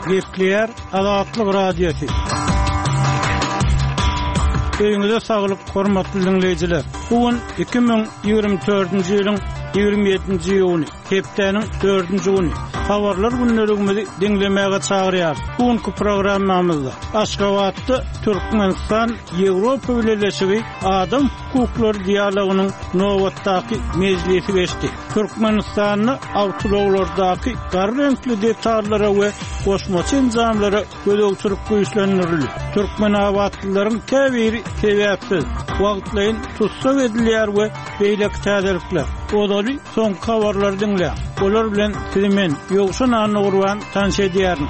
Gepleyer Azatlyk Radiosu. Öňüňizde saglyk, hormatly dinleyijiler. Bugün 2024-nji ýylyň 27-nji ýyly, hepdeniň 4-nji güni. Habarlar günlerimizi dinlemäge çagyrýar. Bugünkü programmamyzda Aşgabatda Türkmenistan Ýewropa Birleşigi adam hukuklary dialogynyň nowatdaky mejlisi geçdi. Türkmenistanyň awtologlardaky garrenkli detallara we goşmaçy enjamlara gödөгçülük güýçlendirildi. Türkmen awatlylaryň käbiri sebäpsiz wagtlaryň tutsak edilýär we beýlek täzelikler. Odaly soň habarlar dinleýär. Olar bilen sizimen ýogşan anygurwan tanış edýärin.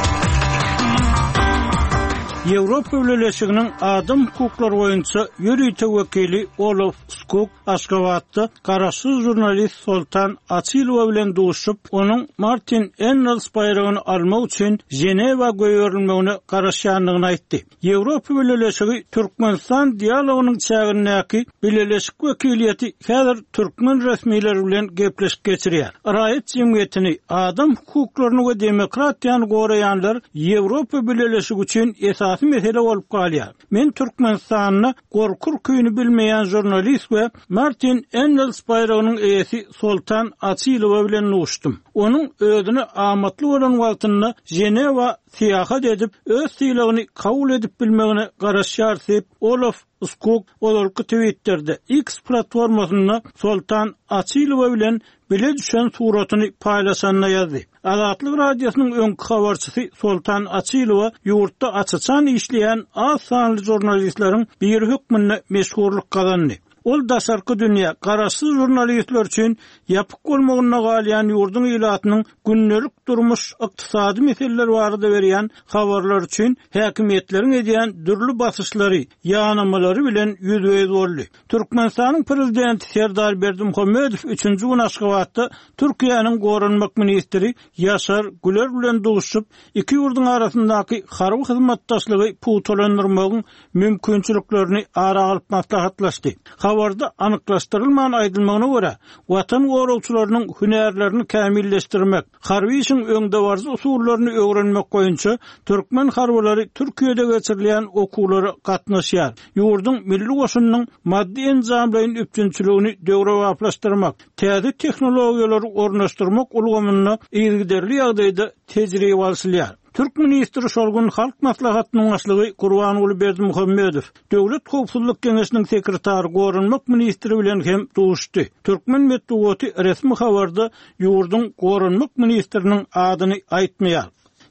Ýewropa Birleşiginiň adam hukuklary boýunça ýürüýte wekili Olof Skog Aşgabatda garaşsyz jurnalist Soltan Açylow bilen duşup, onuň Martin Engels bayragyny almak üçin Ženewa göýerilmegine garaşýanlygyny aýtdy. Ýewropa Birleşigi Türkmenistan dialogynyň çägindäki Birleşik wekiliýeti häzir türkmen resmiýetleri bilen gepleşip geçirýär. Raýat jemgyýetini, adam hukuklaryny we demokratiýany goraýanlar Ýewropa Birleşigi üçin mesele olup kalýar. Men Türkmenistanyny gorkur küýünü bilmeýän jurnalist we Martin Engels bayragynyň eýesi Soltan Açylow bilen nuşdum. Onuň özüni amatly bolan wagtyny Ženewa siýahat edip, öz syýlagyny kabul edip bilmegine garaşýar diýip Olof Skog olarky Twitter'de X platformasyna Soltan Açylow bilen bile düşen suratyny paýlaşanyna ýazdy. Azatlyk Radiosynyň öňkü habarçysy Soltan Açylow ýurtda açyçan işleýän az sanly jurnalistleriň bir hükmünde meşhurlyk kazandy. Ol dasarky dünýä garaşsyz jurnalistler üçin ýapyk bolmagyna galýan ýurdun ilatynyň günnelik durmuş ykdysady meseleler barada berýän habarlar üçin häkimetleriň edýän dürli basyşlary, ýanymalary bilen ýüzbeýiz boldy. Türkmenistanyň prezidenti Serdar Berdimuhammedow 3-nji gün Aşgabatda Türkiýanyň gorunmak ministri Ýaşar Güler bilen duşup, iki ýurdun arasyndaky harby hyzmatdaşlygy puwtalandyrmagyň mümkinçiliklerini ara alyp maslahatlaşdy. Habarda anyklaşdyrylmayan aýdylmagyna görä, watan gorugçylarynyň hünärlerini kämilleşdirmek, harby işiň öňde barjy usullaryny öwrenmek boýunça türkmen harbylary Türkiýede geçirilýän okuwlara gatnaşýar. Ýurdun milli goşunynyň maddi enjamlaryň üpçünçiligini döwrewaplaşdyrmak, täze tehnologiýalary ornaşdyrmak ulgamyny ýergiderli ýagdaýda tejribe alýar. Türk ministri şolgun halk maslahatynyň başlygy Gurbanuly Berdimuhammedow Döwlet Howpsuzlyk Geňeşiniň sekretary gorunmak ministri bilen hem duşdy. Türkmen medeniýeti resmi habarda ýurdun gorunmak ministriniň adyny aýtmaýar.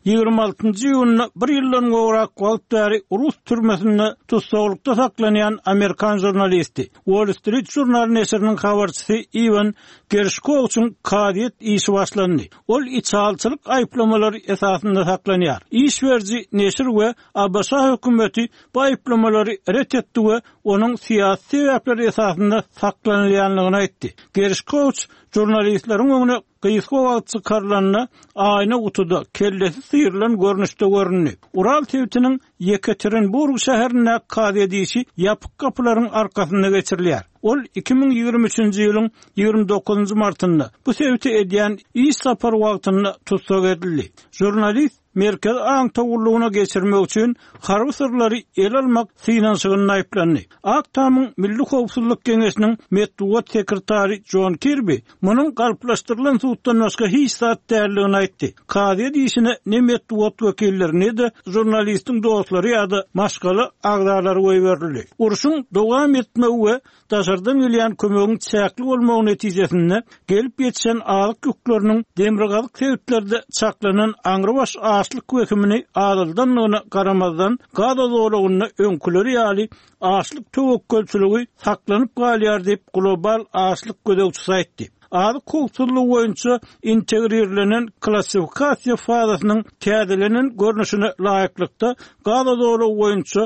26-njy ýylyna bir ýyldan gowrak wagtary Rus türmesinde tutsaklikda saklanýan Amerikan jurnalisti Wall Street jurnal neşriniň habarçysy Ivan Gershkov üçin kadiýet işi başlandy. Ol içalçylyk aýplamalary esasynda saklanýar. İşberji neşr we ABC hökümeti bu aýplamalary ret etdi we onuň siýasy sebäpleri esasynda saklanýanlygyny aýtdy. Gershkov jurnalistleriň öňüne gysga wagt çykarlanyna aýna utuda kellesi syýrylan görnüşde görünýär. Ural tewtiniň Yekaterinburg şäherine kadiýet işi ýapyk kapylaryň arkasynda geçirilýär. Ol 2023-nji ýylyň 29-njy martynda bu sebäpli edýän iş sapar wagtynda tutsak edildi. Jurnalist merkez aňtagullygyna geçirmek üçin harby sırlary el almak synanşygyny aýplandy. Aktamyň Milli Howpsuzlyk Geňeşiniň medeniýet sekretary John Kirby munyň galplaşdyrylan suwtdan başga hiç zat därligini aýtdy. Kadiýet işine ne medeniýet wekilleri ne de jurnalistiň dostlary ýa-da maşgaly agdarlary goýberildi. Uruşyň dowam etmegi we daşardan gelýän kömegiň çäkli bolmagy netijesinde gelip ýetişen alyk ýükleriniň demirgalyk sebäplerde çaklanan aňrybaş açlyk wekimini adyldanlygyna garamazdan gada zorlugyny öňküleri ýaly açlyk töwekkülçiligi saklanyp galýar diýip global açlyk gödөгçüsi aýtdy. Adyk hukukçylyk boýunça integrirlenen klassifikasiýa fazasynyň täzelenen görnüşine laýyklykda gada zorlugy boýunça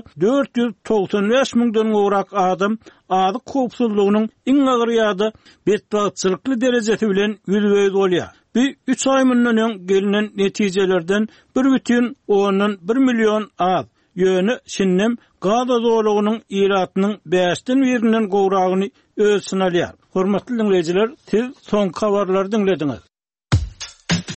495 000-dan gowrak adam adyk hukukçylygynyň iň agyr ýa-da betbaçylykly derejesi bilen ýüzbeýiz bolýar. Bir 3 ay münden gelinen neticelerden 1,1 milyon az ýöne şinnem gada zorlugynyň iratynyň 5-den birinden gowragyny ölçün alýar. Hormatly dinleyijiler, siz soňky habarlary dinlediňiz.